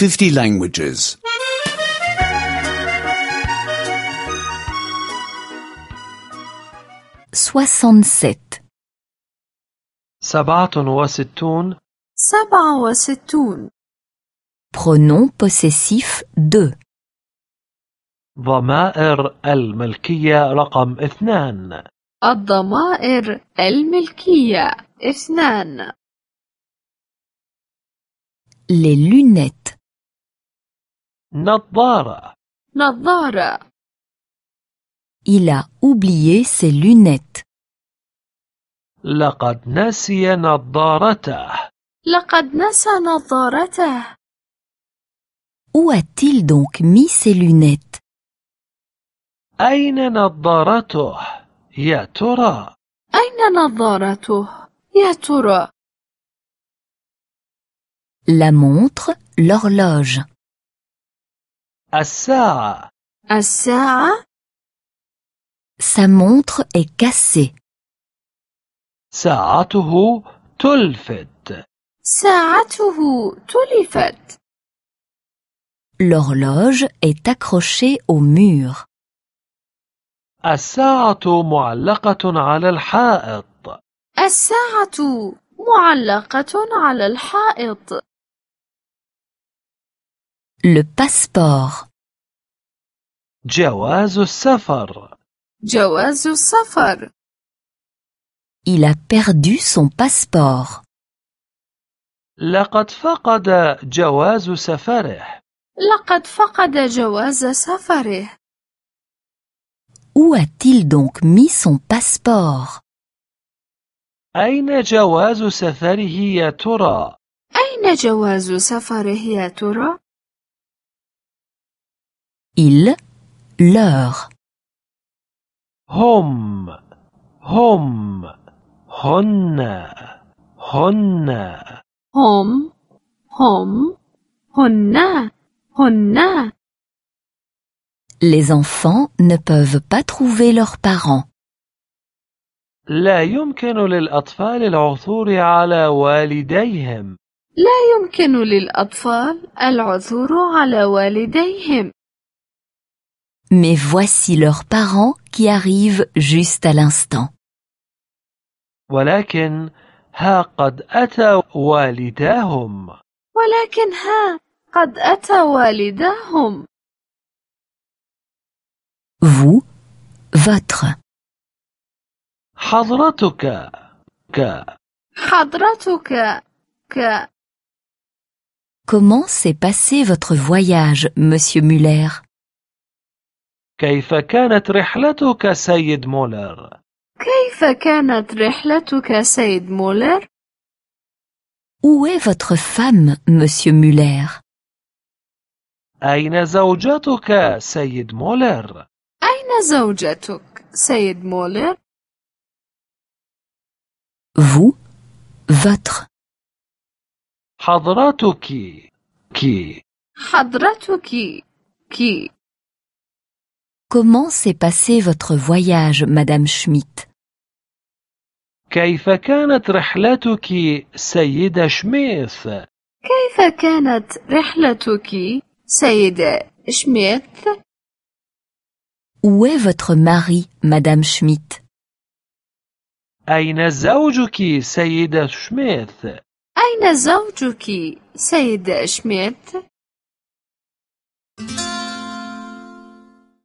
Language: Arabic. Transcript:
50 languages. 67. 67. 67. Pronom possessif 2. ضمائر الملكية رقم 2. الضمائر الملكية 2. Les lunettes. نظارة. نظارة. Il a oublié ses lunettes. لقد نسي نظارته. لقد نسى نظارته. Où a-t-il donc mis ses lunettes? أين نظارته يا ترى؟ أين نظارته يا ترى؟ La montre, l'horloge. الساعة. الساعة. Sa montre est cassée. ساعته تلفت. ساعته تلفت. L'horloge est accrochée au mur. الساعة معلقة على الحائط. الساعة معلقة على الحائط. Le passeport. جواز السفر. جواز السفر. Il a perdu son passeport. لقد فقد جواز سفره. لقد فقد جواز سفره. Où a-t-il donc mis son passeport? أين جواز سفره يا ترى؟ أين جواز سفره يا ترى؟ Il, leur. هم هن هم هن. Les enfants ne peuvent pas trouver leurs parents. لا يمكن للأطفال العثور على والديهم. لا يمكن للأطفال العثور على والديهم. Mais voici leurs parents qui arrivent juste à l'instant. ولكن ها قد أتى والداهم. ولكن ها قد أتى والداهم. Vous, votre. حضرتك حضرتك Comment s'est passé votre voyage, Monsieur Muller? كيف كانت رحلتك سيد مولر؟ كيف كانت رحلتك سيد مولر؟ Où est votre femme, Monsieur Muller? أين زوجتك سيد مولر؟ أين زوجتك سيد مولر؟ Vous, votre. حضرتك حضرتك Comment s'est passé votre voyage, Madame Schmidt? كيف كانت رحلتك سيدة شميث؟ كيف كانت رحلتك سيدة شميث؟ Où est votre mari, Madame Schmidt? أين زوجك سيدة شميث؟ أين زوجك سيدة شميث؟